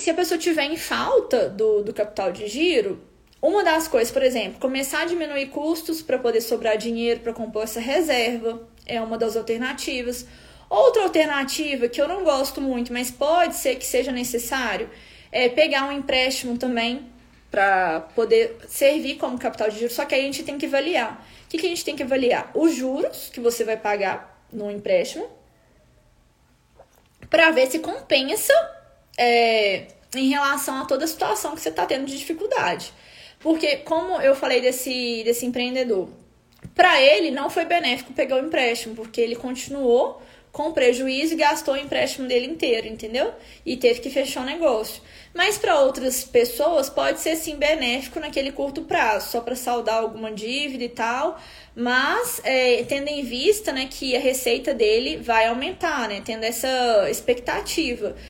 se a pessoa tiver em falta do capital de giro, uma das coisas, por exemplo, começar a diminuir custos para poder sobrar dinheiro para compor essa reserva, é uma das alternativas. Outra alternativa que eu não gosto muito, mas pode ser que seja necessário, é pegar um empréstimo também para poder servir como capital de giro, só que aí a gente tem que avaliar. O que a gente tem que avaliar? Os juros que você vai pagar no empréstimo, para ver se compensa em relação a toda a situação que você está tendo de dificuldade. Porque, como eu falei desse empreendedor, para ele não foi benéfico pegar o empréstimo, porque ele continuou com prejuízo e gastou o empréstimo dele inteiro, entendeu? E teve que fechar o negócio. Mas para outras pessoas pode ser sim benéfico naquele curto prazo, só para saldar alguma dívida e tal, mas tendo em vista, né, que a receita dele vai aumentar, né, tendo essa expectativa.